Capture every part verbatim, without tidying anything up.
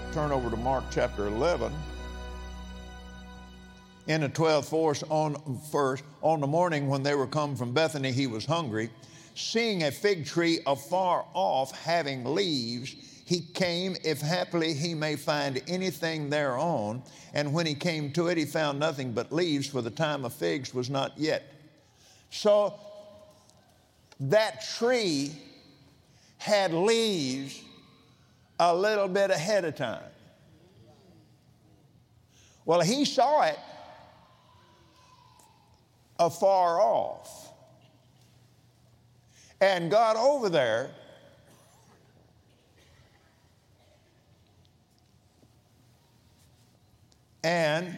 turn over to Mark chapter eleven. In the twelfth verse, on first, on the morning when they were come from Bethany, he was hungry. Seeing a fig tree afar off having leaves, he came, if happily he may find anything thereon. And when he came to it, he found nothing but leaves, for the time of figs was not yet. So that tree had leaves a little bit ahead of time. Well, he saw it afar off and got over there and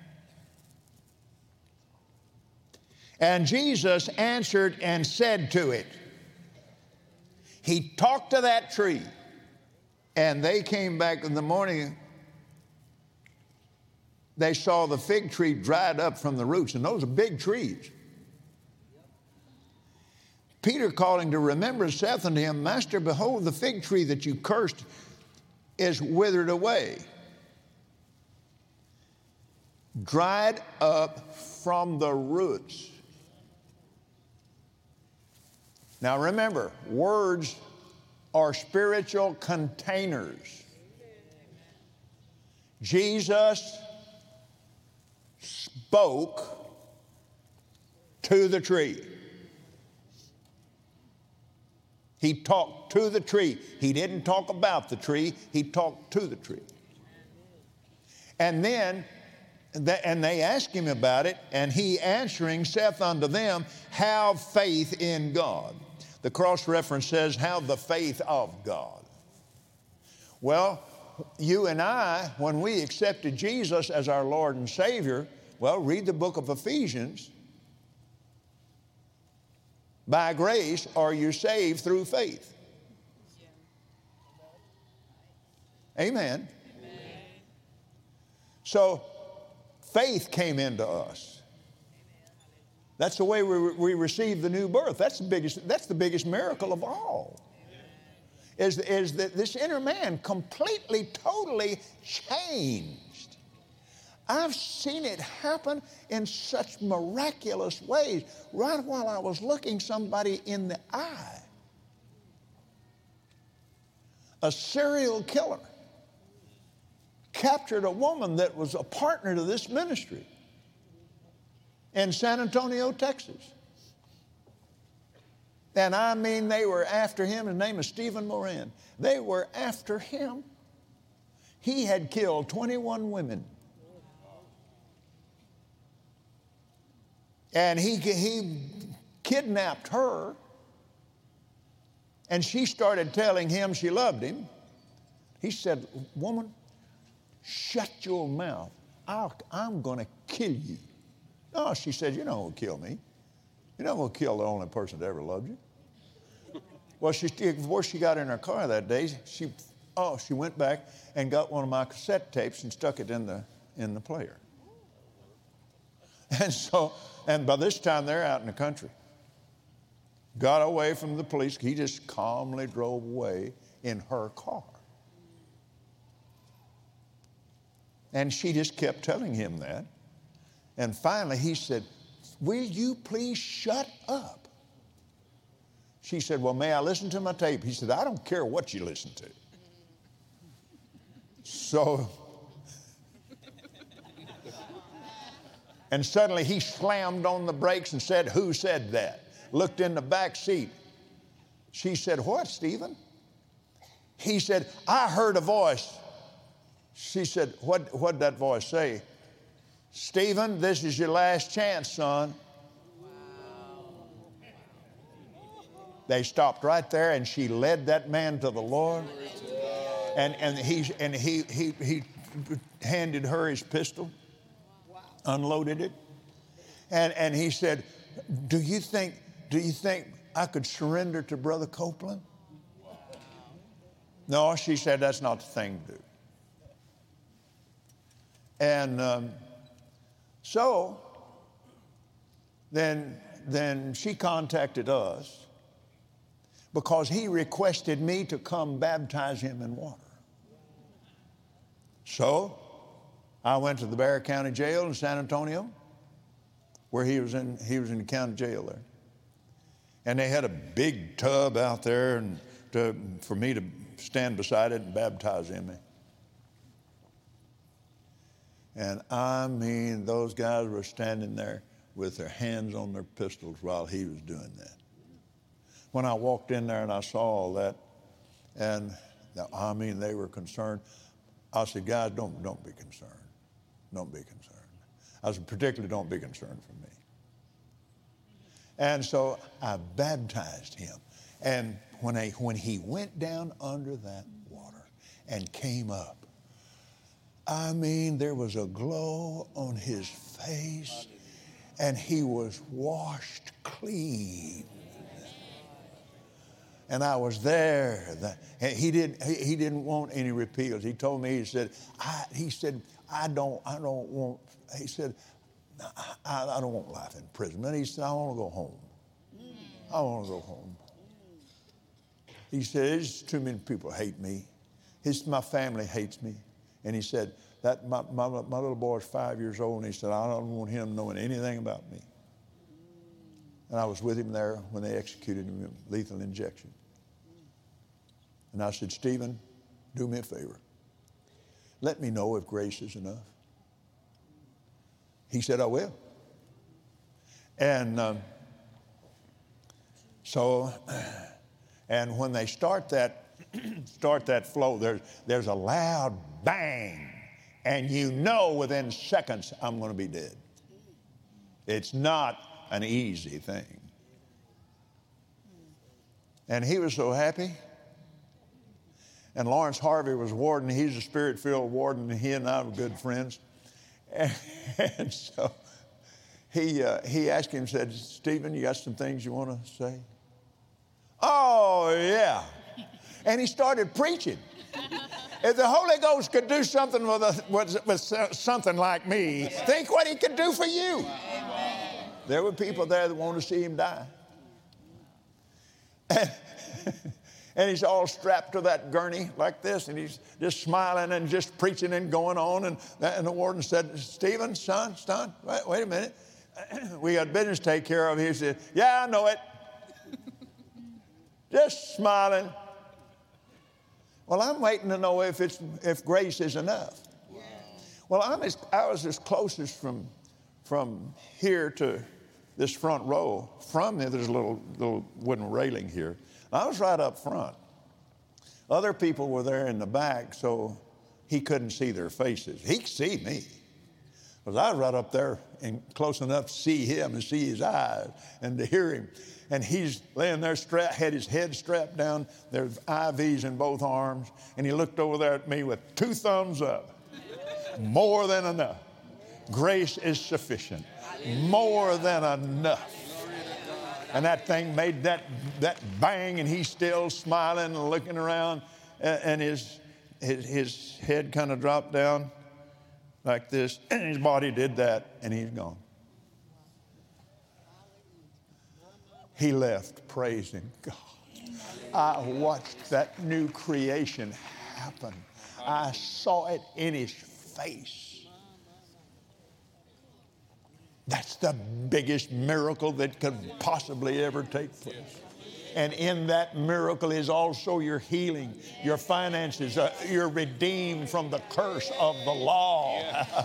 and Jesus answered and said to it. He talked to that tree, and they came back in the morning. They saw the fig tree dried up from the roots, and those are big trees. Peter, calling to remembrance, saith unto him, Master, behold, the fig tree that you cursed is withered away, dried up from the roots. Now remember, words are spiritual containers. Jesus spoke to the tree. He talked to the tree. He didn't talk about the tree. He talked to the tree. And then, and they asked him about it, and he answering saith unto them, have faith in God. The cross-reference says, have the faith of God. Well, you and I, when we accepted Jesus as our Lord and Savior, well, read the book of Ephesians. By grace are you saved through faith. Amen. Amen. So faith came into us. That's the way we, we receive the new birth. That's the biggest, that's the biggest miracle of all. Is, is that this inner man completely, totally changed. I've seen it happen in such miraculous ways. Right while I was looking somebody in the eye, a serial killer captured a woman that was a partner to this ministry in San Antonio, Texas. And I mean, they were after him. His name is Stephen Moran. They were after him. He had killed twenty-one women. And he, he kidnapped her, and she started telling him she loved him. He said, woman, shut your mouth. I'll, I'm going to kill you. No, she said, you're not going to kill me. You're not going to kill the only person that ever loved you. Well, she, before she got in her car that day, she, oh, she went back and got one of my cassette tapes and stuck it in the, in the player. And so, and by this time they're out in the country. Got away from the police. He just calmly drove away in her car. And she just kept telling him that. And finally he said, will you please shut up? She said, well, may I listen to my tape? He said, I don't care what you listen to. So, and suddenly he slammed on the brakes and said, who said that? Looked in the back seat. She said, what, Stephen? He said, I heard a voice. She said, what, what'd that voice say? Stephen, this is your last chance, son. Wow. They stopped right there, and she led that man to the Lord. And, and, he, and he, he, he handed her his pistol, unloaded it. And, and he said, do you think, do you think I could surrender to Brother Copeland? No, she said, that's not the thing to do. And um, so then, then she contacted us because he requested me to come baptize him in water. So I went to the Bexar County Jail in San Antonio, where he was in, he was in the county jail there. And they had a big tub out there and to, for me to stand beside it and baptize in me. And I mean, those guys were standing there with their hands on their pistols while he was doing that. When I walked in there and I saw all that, and I mean, they were concerned. I said, guys, don't, don't be concerned. Don't be concerned. I said, particularly don't be concerned for me. And so I baptized him. And when, I, when he went down under that water and came up, I mean, there was a glow on his face, and he was washed clean. And I was there. The, he didn't. He, he didn't want any repeals. He told me. He said. I, he said. I don't. I don't want. He said. I, I don't want life in prison. And he said. I want to go home. I want to go home. He said. There's too many people hate me. His my family hates me. And he said that my, my my little boy's five years old. And he said I don't want him knowing anything about me. And I was with him there when they executed him with lethal injection. And I said, Stephen, do me a favor. Let me know if grace is enough. He said, I will. And um, so, and when they start that, start that flow, there's, there's a loud bang. And you know within seconds I'm going to be dead. It's not an easy thing. And he was so happy. And Lawrence Harvey was warden. He's a spirit-filled warden, and he and I were good friends. And, and so he, uh, he asked him, said, Stephen, you got some things you want to say? Oh, yeah. And he started preaching. If the Holy Ghost could do something with, a, with, with something like me, think what he could do for you. There were people there that wanted to see him die. And, and he's all strapped to that gurney like this, and he's just smiling and just preaching and going on. And, and the warden said, Stephen, son, son, wait, wait a minute. We got business to take care of. He said, yeah, I know it. Just smiling. Well, I'm waiting to know if it's if grace is enough. Wow. Well, I'm as, I was as close as from, from here to this front row. From there, there's a little, little wooden railing here. I was right up front. Other people were there in the back, so he couldn't see their faces. He could see me. Because I was right up there and close enough to see him and see his eyes and to hear him. And he's laying there, strapped, had his head strapped down. There's I Vs in both arms. And he looked over there at me with two thumbs up. More than enough. Grace is sufficient. More than enough. And that thing made that, that bang, and he's still smiling and looking around. And, and his, his, his head kind of dropped down like this. And his body did that, and he's gone. He left praising God. I watched that new creation happen. I saw it in his face. That's the biggest miracle that could possibly ever take place. And in that miracle is also your healing, your finances. Uh, you're redeemed from the curse of the law.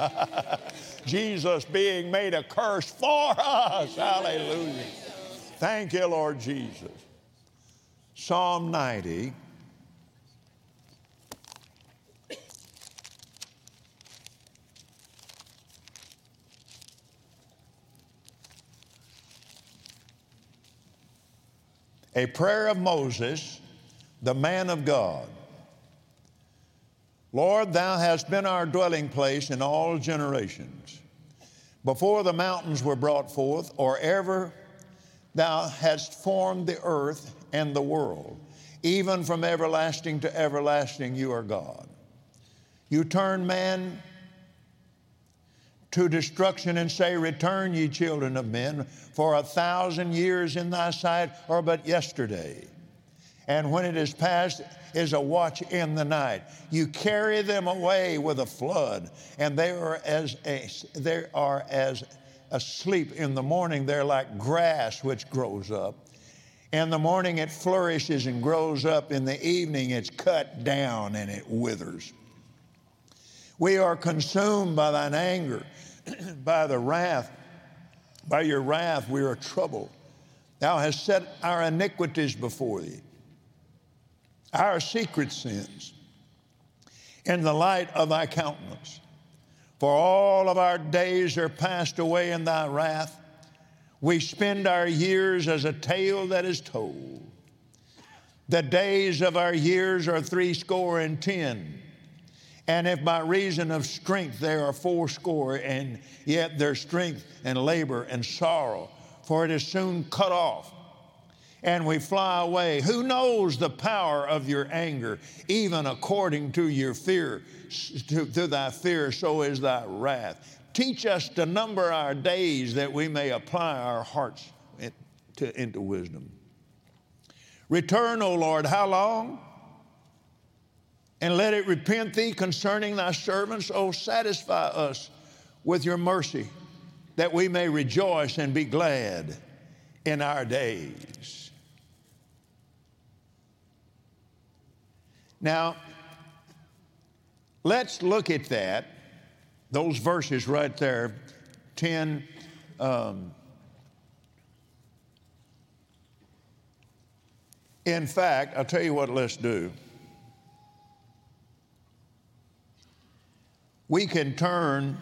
Jesus being made a curse for us. Hallelujah. Thank you, Lord Jesus. Psalm ninety. A prayer of Moses, the man of God. Lord, thou hast been our dwelling place in all generations. Before the mountains were brought forth, or ever thou hast formed the earth and the world. Even from everlasting to everlasting, you are God. You turn man to destruction and say, return, ye children of men, for a thousand years in thy sight are but yesterday, and when it is past is a watch in the night. You carry them away with a flood, and they are as a, they are as asleep in the morning. They're like grass which grows up. In the morning it flourishes and grows up. In the evening it's cut down and it withers. We are consumed by thine anger, by the wrath, by your wrath we are troubled. Thou hast set our iniquities before thee, our secret sins, in the light of thy countenance. For all of our days are passed away in thy wrath. We spend our years as a tale that is told. The days of our years are threescore and ten. And if by reason of strength they are fourscore, and yet their strength and labor and sorrow, for it is soon cut off, and we fly away. Who knows the power of your anger? Even according to your fear, to, to thy fear, so is thy wrath. Teach us to number our days, that we may apply our hearts to, into wisdom. Return, O Lord, how long? And let it repent thee concerning thy servants. O satisfy us with your mercy, that we may rejoice and be glad in our days. Now, let's look at that, those verses right there, ten. Um, in fact, I'll tell you what let's do. We can turn,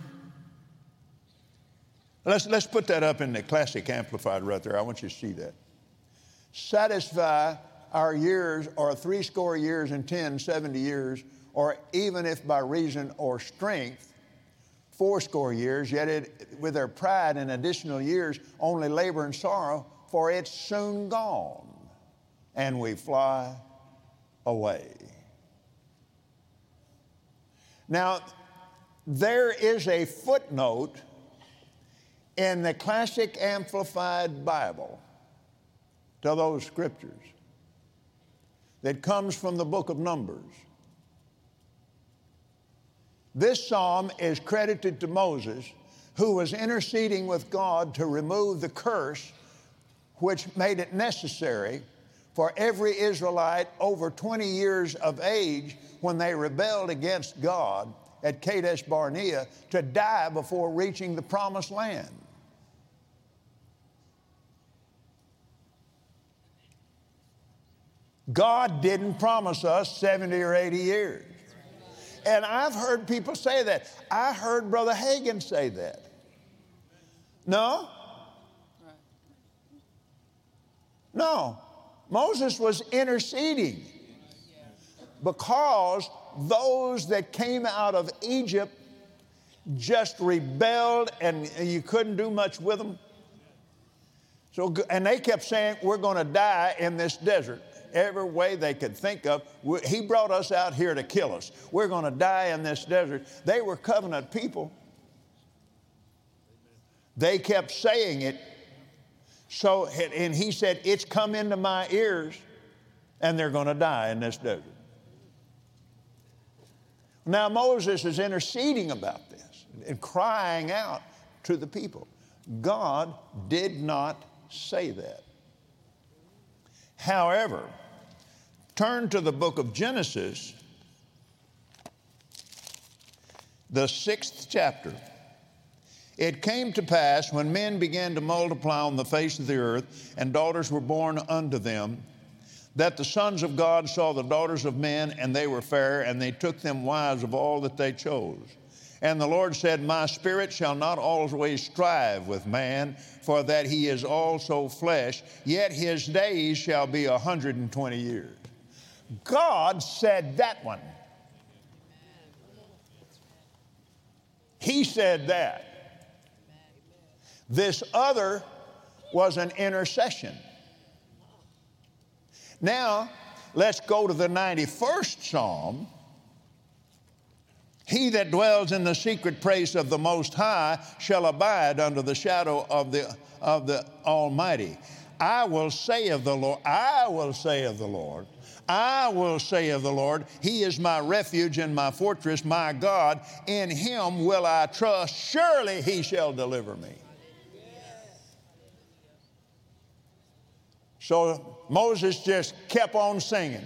let's, let's put that up in the Classic Amplified right there. I want you to see that. Satisfy our years are threescore years and ten, seventy years, or even if by reason or strength, fourscore years, yet it, with their pride and additional years, only labor and sorrow, for it's soon gone, and we fly away. Now, there is a footnote in the Classic Amplified Bible to those scriptures that comes from the book of Numbers. This psalm is credited to Moses, who was interceding with God to remove the curse which made it necessary for every Israelite over twenty years of age, when they rebelled against God at Kadesh Barnea, to die before reaching the promised land. God didn't promise us seventy or eighty years. And I've heard people say that. I heard Brother Hagin say that. No? No. Moses was interceding because those that came out of Egypt just rebelled, and you couldn't do much with them. So, and they kept saying, we're going to die in this desert. Every way they could think of. He brought us out here to kill us. We're going to die in this desert. They were covenant people. They kept saying it. So, and he said, it's come into my ears, and they're going to die in this desert. Now Moses is interceding about this and crying out to the people. God did not say that. However, turn to the book of Genesis, the sixth chapter. It came to pass, when men began to multiply on the face of the earth, and daughters were born unto them, that the sons of God saw the daughters of men, and they were fair, and they took them wives of all that they chose. And the Lord said, my spirit shall not always strive with man, for that he is also flesh, yet his days shall be a hundred and twenty years. God said that one. He said that. This other was an intercession. Now, let's go to the ninety-first Psalm. He that dwells in the secret place of the Most High shall abide under the shadow of the, of the Almighty. I will say of the Lord, I will say of the Lord, I will say of the Lord, He is my refuge and my fortress, my God. In Him will I trust. Surely He shall deliver me. So Moses just kept on singing.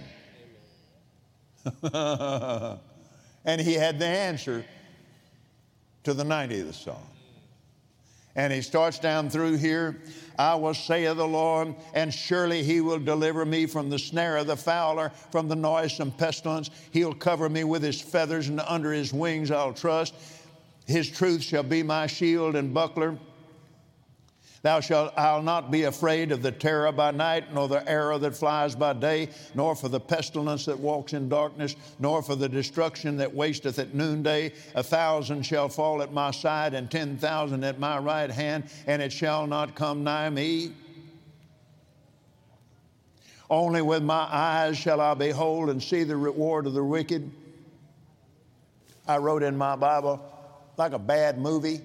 And he had the answer to the ninetieth Psalm. And he starts down through here, I will say of the Lord, and surely He will deliver me from the snare of the fowler, from the noisome pestilence. He'll cover me with His feathers, and under His wings I'll trust. His truth shall be my shield and buckler. Thou shalt, I'll not be afraid of the terror by night, nor the arrow that flies by day, nor for the pestilence that walks in darkness, nor for the destruction that wasteth at noonday. A thousand shall fall at my side, and ten thousand at my right hand, and it shall not come nigh me. Only with my eyes shall I behold and see the reward of the wicked. I wrote in my Bible, like a bad movie.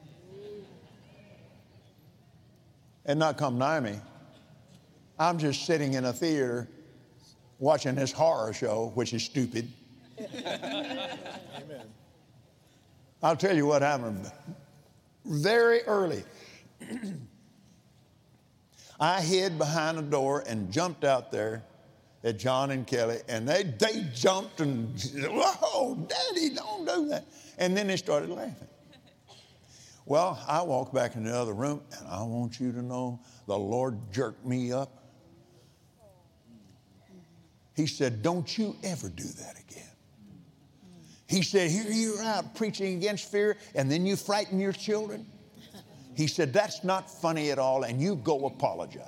And not come nigh me. I'm just sitting in a theater watching this horror show, which is stupid. Amen. I'll tell you what happened. Very early, I hid behind a door and jumped out there at John and Kelly, and they, they jumped and, whoa, Daddy, don't do that. And then they started laughing. Well, I walked back in the other room, and I want you to know the Lord jerked me up. He said, don't you ever do that again. He said, here you're out preaching against fear, and then you frighten your children. He said, that's not funny at all, and you go apologize.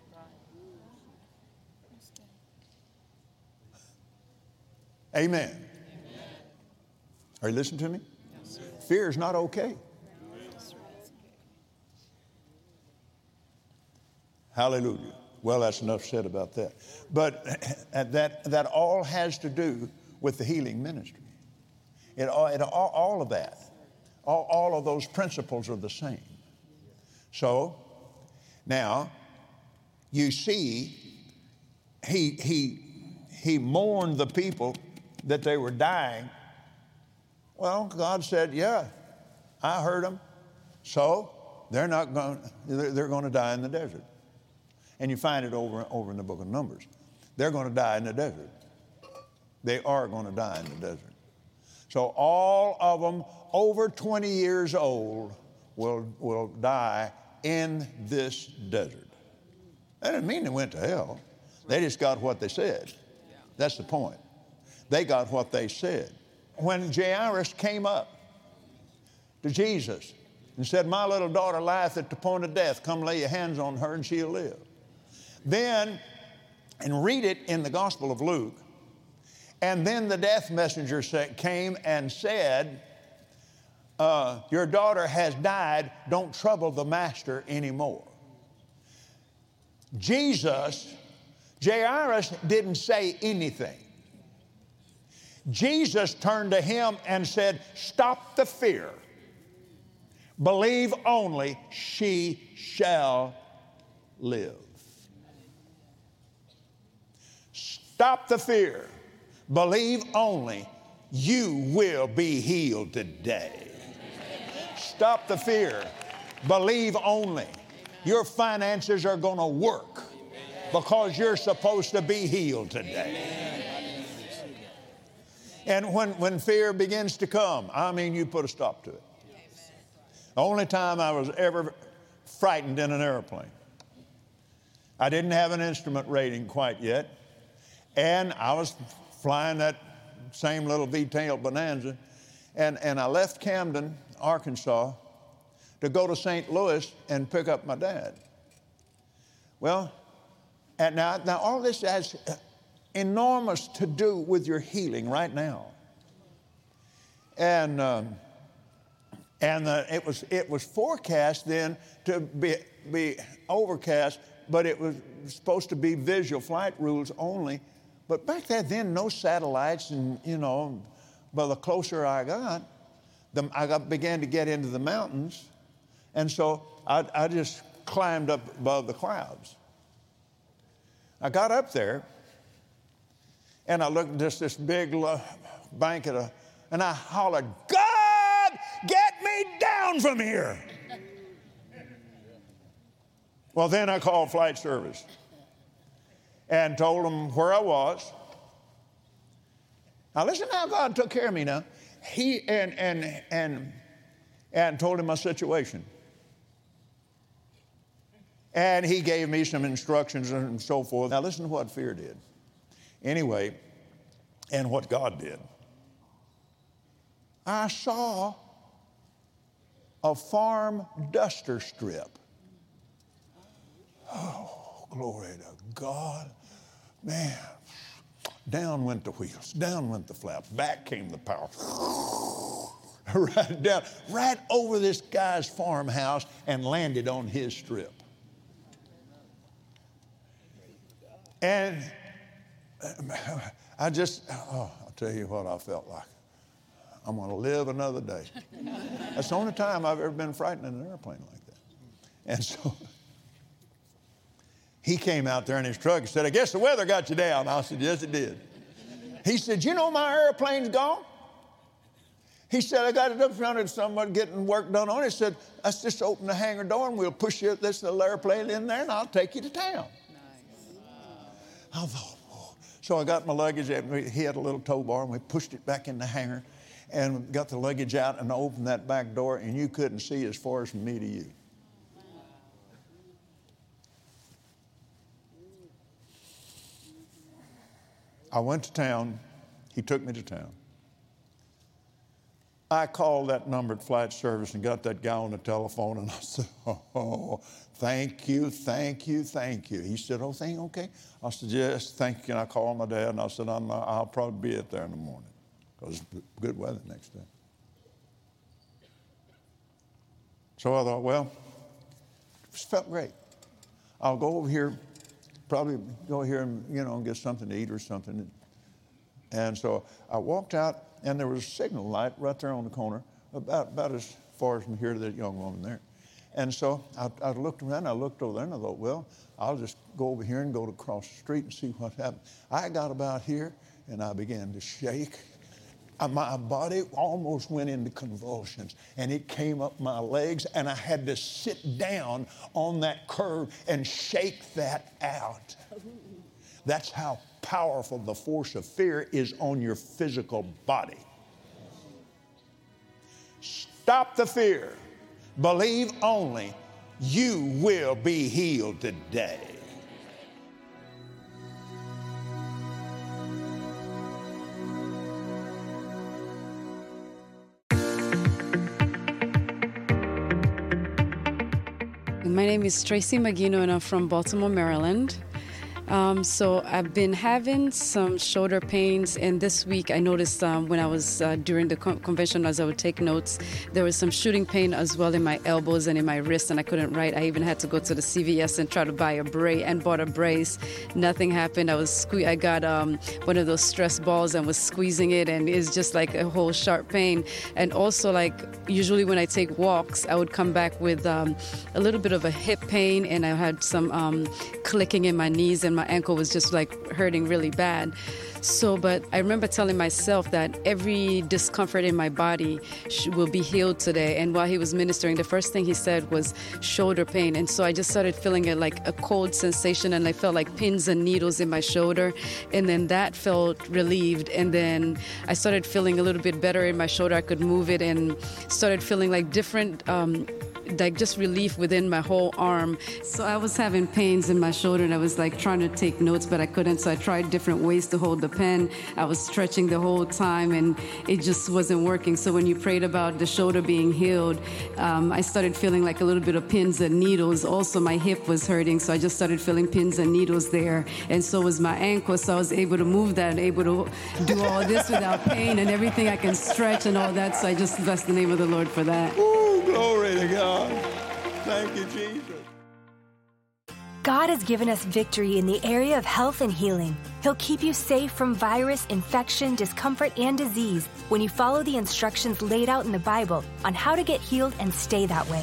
Amen. Amen. Are you listening to me? Yes, fear is not okay. Hallelujah. Well, that's enough said about that. But that, that all has to do with the healing ministry. It, it, all, all of that, all, all of those principles are the same. So now you see, he, he, he mourned the people that they were dying. Well, God said, yeah, I heard them. So they're not going, they're, they're going to die in the desert. And you find it over, over in the book of Numbers. They're going to die in the desert. They are going to die in the desert. So all of them over twenty years old will, will die in this desert. That doesn't mean they went to hell. They just got what they said. That's the point. They got what they said. When Jairus came up to Jesus and said, my little daughter lieth at the point of death, come lay your hands on her and she'll live. Then, and read it in the Gospel of Luke, and then the death messenger came and said, uh, your daughter has died, don't trouble the master anymore. Jesus, Jairus didn't say anything. Jesus turned to him and said, stop the fear. Believe only, she shall live. Stop the fear. Believe only, you will be healed today. Stop the fear. Believe only. Your finances are going to work because you're supposed to be healed today. And when, when fear begins to come, I mean, you put a stop to it. The only time I was ever frightened in an airplane, I didn't have an instrument rating quite yet. And I was flying that same little V-tail Bonanza, and, and I left Camden, Arkansas, to go to Saint Louis and pick up my dad. Well, and now, now all this has enormous to do with your healing right now. And um, and uh, it was it was forecast then to be be overcast, but it was supposed to be visual flight rules only. But back there, then, no satellites, and, you know, but the closer I got, the, I got, began to get into the mountains, and so I, I just climbed up above the clouds. I got up there, and I looked at this, this big bank, of, and I hollered, God, get me down from here. Well, then I called flight service and told them where I was. Now listen how God took care of me now. He and and and and told him my situation. And he gave me some instructions and so forth. Now listen to what fear did. Anyway, and what God did. I saw a farm duster strip. Oh, glory to God. Man, down went the wheels, down went the flaps, back came the power. Right down, right over this guy's farmhouse and landed on his strip. And I just, oh, I'll tell you what I felt like. I'm going to live another day. That's the only time I've ever been frightened in an airplane like that. And so he came out there in his truck and said, I guess the weather got you down. I said, yes, it did. He said, you know my airplane's gone? He said, I got it up front and someone getting work done on it. He said, let's just open the hangar door and we'll push you this little airplane in there and I'll take you to town. I thought, oh. So I got my luggage. He had a little tow bar, and we pushed it back in the hangar and got the luggage out and opened that back door, and you couldn't see as far as from me to you. I went to town. He took me to town. I called that number at flight service and got that guy on the telephone, and I said, oh, thank you, thank you, thank you. He said, oh, thing okay? I said, yes, thank you. And I called my dad, and I said, I'm not, I'll probably be up there in the morning because it's good weather next day. So I thought, well, it felt great. I'll go over here, probably go here and, you know, get something to eat or something. And so I walked out, and there was a signal light right there on the corner, about, about as far as from here to that young woman there. And so I, I looked around, I looked over there, and I thought, well, I'll just go over here and go across the street and see what happened. I got about here, and I began to shake. My body almost went into convulsions, and it came up my legs, and I had to sit down on that curb and shake that out. That's how powerful the force of fear is on your physical body. Stop the fear. Believe only. You will be healed today. My name is Tracy Magino, and I'm from Baltimore, Maryland. Um, so I've been having some shoulder pains, and this week I noticed um, when I was uh, during the con- convention as I would take notes, there was some shooting pain as well in my elbows and in my wrist, and I couldn't write. I even had to go to the C V S and try to buy a brace and bought a brace. Nothing happened. I was sque- I got um, one of those stress balls and was squeezing it, and it's just like a whole sharp pain. And also, like usually when I take walks, I would come back with um, a little bit of a hip pain, and I had some um, clicking in my knees, and my ankle was just like hurting really bad. So, but I remember telling myself that every discomfort in my body sh- will be healed today. And while he was ministering, the first thing he said was shoulder pain. And so I just started feeling it like a cold sensation, and I felt like pins and needles in my shoulder. And then that felt relieved. And then I started feeling a little bit better in my shoulder. I could move it and started feeling like different, um, like just relief within my whole arm. So I was having pains in my shoulder, and I was like trying to take notes, but I couldn't. So I tried different ways to hold the pen. I was stretching the whole time, and it just wasn't working. So when you prayed about the shoulder being healed, um, I started feeling like a little bit of pins and needles. Also, my hip was hurting, so I just started feeling pins and needles there. And so was my ankle, so I was able to move that and able to do all this without pain and everything. I can stretch and all that, so I just bless the name of the Lord for that. Ooh, glory to God. Thank you, Jesus. God has given us victory in the area of health and healing. He'll keep you safe from virus, infection, discomfort, and disease when you follow the instructions laid out in the Bible on how to get healed and stay that way.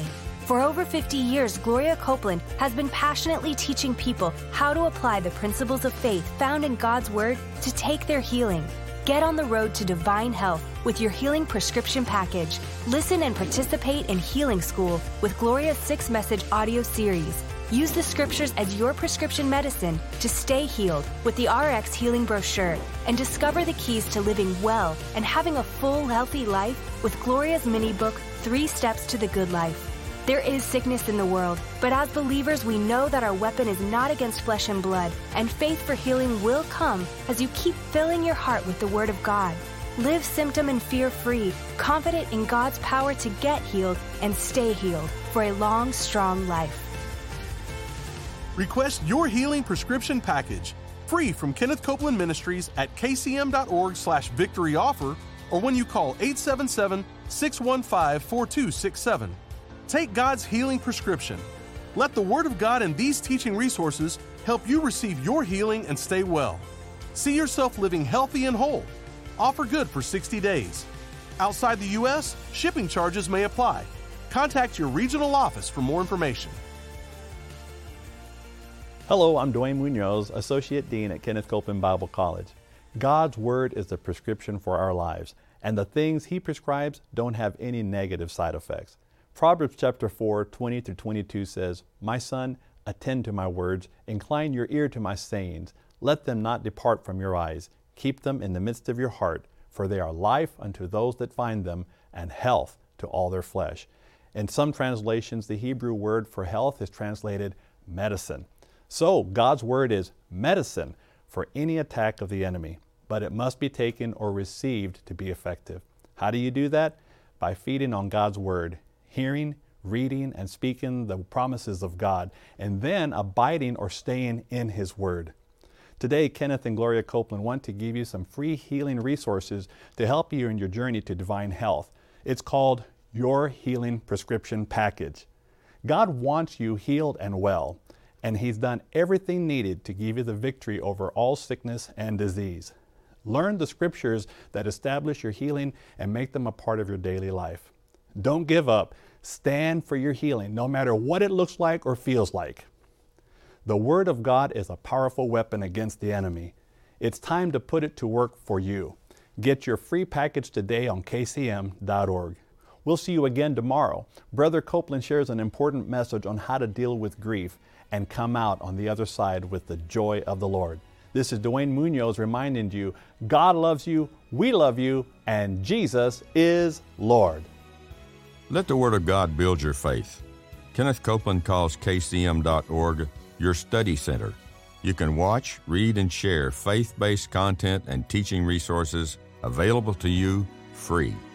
For over fifty years, Gloria Copeland has been passionately teaching people how to apply the principles of faith found in God's Word to take their healing. Get on the road to divine health with your healing prescription package. Listen and participate in Healing School with Gloria's six-message audio series. Use the scriptures as your prescription medicine to stay healed with the R X Healing Brochure and discover the keys to living well and having a full, healthy life with Gloria's mini book, Three Steps to the Good Life. There is sickness in the world, but as believers, we know that our weapon is not against flesh and blood, and faith for healing will come as you keep filling your heart with the Word of God. Live symptom and fear-free, confident in God's power to get healed and stay healed for a long, strong life. Request your healing prescription package, free from Kenneth Copeland Ministries at kcm.org slash victory offer, or when you call eight seven seven, six one five, four two six seven. Take God's healing prescription. Let the Word of God and these teaching resources help you receive your healing and stay well. See yourself living healthy and whole. Offer good for sixty days. Outside the U S, shipping charges may apply. Contact your regional office for more information. Hello, I'm Dwayne Munoz, Associate Dean at Kenneth Copeland Bible College. God's Word is the prescription for our lives, and the things He prescribes don't have any negative side effects. Proverbs chapter four, twenty through twenty-two says, "My son, attend to my words, incline your ear to my sayings. Let them not depart from your eyes. Keep them in the midst of your heart, for they are life unto those that find them, and health to all their flesh." In some translations, the Hebrew word for health is translated medicine. So, God's Word is medicine for any attack of the enemy, but it must be taken or received to be effective. How do you do that? By feeding on God's Word, hearing, reading, and speaking the promises of God, and then abiding or staying in His Word. Today, Kenneth and Gloria Copeland want to give you some free healing resources to help you in your journey to divine health. It's called Your Healing Prescription Package. God wants you healed and well, and He's done everything needed to give you the victory over all sickness and disease. Learn the scriptures that establish your healing and make them a part of your daily life. Don't give up. Stand for your healing, no matter what it looks like or feels like. The Word of God is a powerful weapon against the enemy. It's time to put it to work for you. Get your free package today on k c m dot org. We'll see you again tomorrow. Brother Copeland shares an important message on how to deal with grief and come out on the other side with the joy of the Lord. This is Dwayne Munoz reminding you, God loves you, we love you, and Jesus is Lord. Let the Word of God build your faith. Kenneth Copeland calls k c m dot org your study center. You can watch, read, and share faith-based content and teaching resources available to you free.